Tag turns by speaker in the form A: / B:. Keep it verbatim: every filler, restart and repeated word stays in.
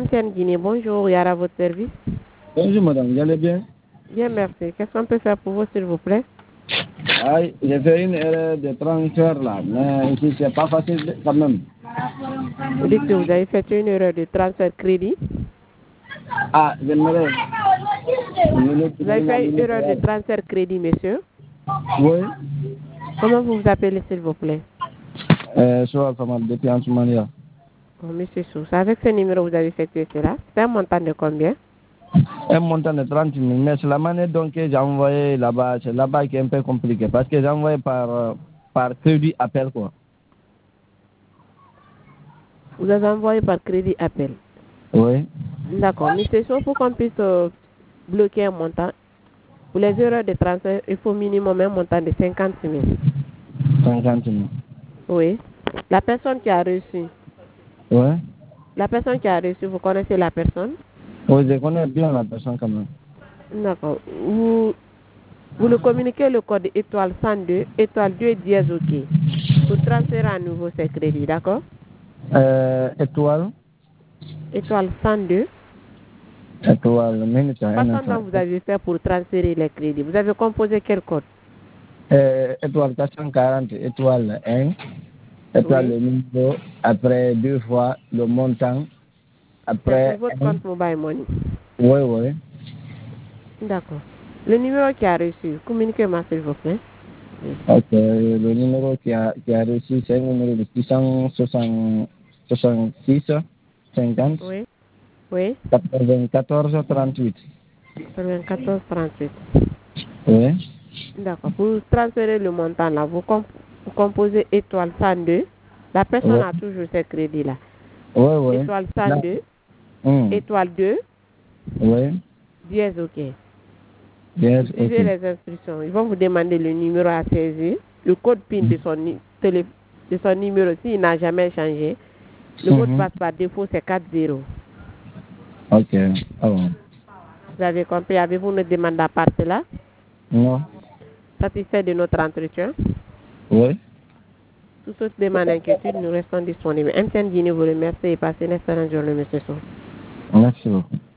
A: M T N Guinée, bonjour, Yara, à votre service.
B: Bonjour madame, vous allez bien?
A: Bien, merci. Qu'est-ce qu'on peut faire pour vous, s'il vous plaît?
B: Ah, j'ai fait une erreur de transfert là, mais ici c'est pas facile quand même.
A: Vous dites que vous avez fait une erreur de transfert crédit?
B: Ah, j'aimerais.
A: Vous avez fait une erreur de transfert crédit, monsieur?
B: Oui.
A: Comment vous vous appelez, s'il vous plaît?
B: Euh, soit comment depuis en Somalia.
A: Oh, monsieur Sous, avec ce numéro, vous avez effectué cela. C'est un montant de combien?
B: Un montant de trente mille, mais c'est la manière donc que j'ai envoyé là-bas, c'est là-bas qui est un peu compliqué, parce que j'ai envoyé par, euh, par crédit appel quoi.
A: Vous avez envoyé par crédit appel?
B: Oui.
A: D'accord. Monsieur Sous, pour qu'on puisse euh, bloquer un montant, pour les erreurs de transfert, il faut minimum un montant de cinquante mille.
B: cinquante mille.
A: Oui. La personne qui a reçu,
B: Oui.
A: la personne qui a reçu, vous connaissez la personne?
B: Oui, je connais bien la personne quand même.
A: D'accord. Vous, vous le communiquez le code étoile cent deux, étoile deux dièse OK. Pour transférer à nouveau ces crédits, d'accord?
B: Euh, étoile.
A: Étoile cent deux.
B: Étoile, minute, un
A: Façon
B: instant.
A: dont vous avez fait pour transférer les crédits. Vous avez composé quel code?
B: Euh, étoile quatre cent quarante, étoile un, étoile
A: Oui.
B: le numéro, après deux fois le montant,
A: C'est sur
B: après
A: votre
B: un.
A: compte Mobile Money.
B: Oui, oui.
A: D'accord. Le numéro qui a reçu, communiquez-moi s'il vous plaît. Oui.
B: Ok, le numéro qui a, qui a reçu, c'est un numéro de six cent soixante-six, cinquante,
A: Oui. Oui.
B: quatre-vingt-quatorze, trente-huit.
A: quatre-vingt-quatorze trente-huit.
B: Oui.
A: D'accord. Pour transférer le montant là, vous, comp vous composez étoile cent deux. La personne
B: Oui,
A: a toujours ces crédits là.
B: oui. Oui.
A: Étoile cent deux,
B: Hum.
A: étoile deux,
B: Oui.
A: dièse OK.
B: Yes,
A: Vous suivez
B: ok.
A: les instructions. Ils vont vous demander le numéro à saisir, le code PIN de son, télé, de son numéro s'il n'a jamais changé. Le mot de
B: Mhm.
A: passe par défaut, c'est quatre zéro.
B: Ok. Ah bon.
A: Vous avez compris? Avez-vous une demande à part cela?
B: Non.
A: Satisfait de notre entretien?
B: Oui.
A: Toute autre demande inquiétude, nous restons disponibles. M T N Guinée vous remercie et passez une excellente journée, monsieur Sow.
B: Merci beaucoup.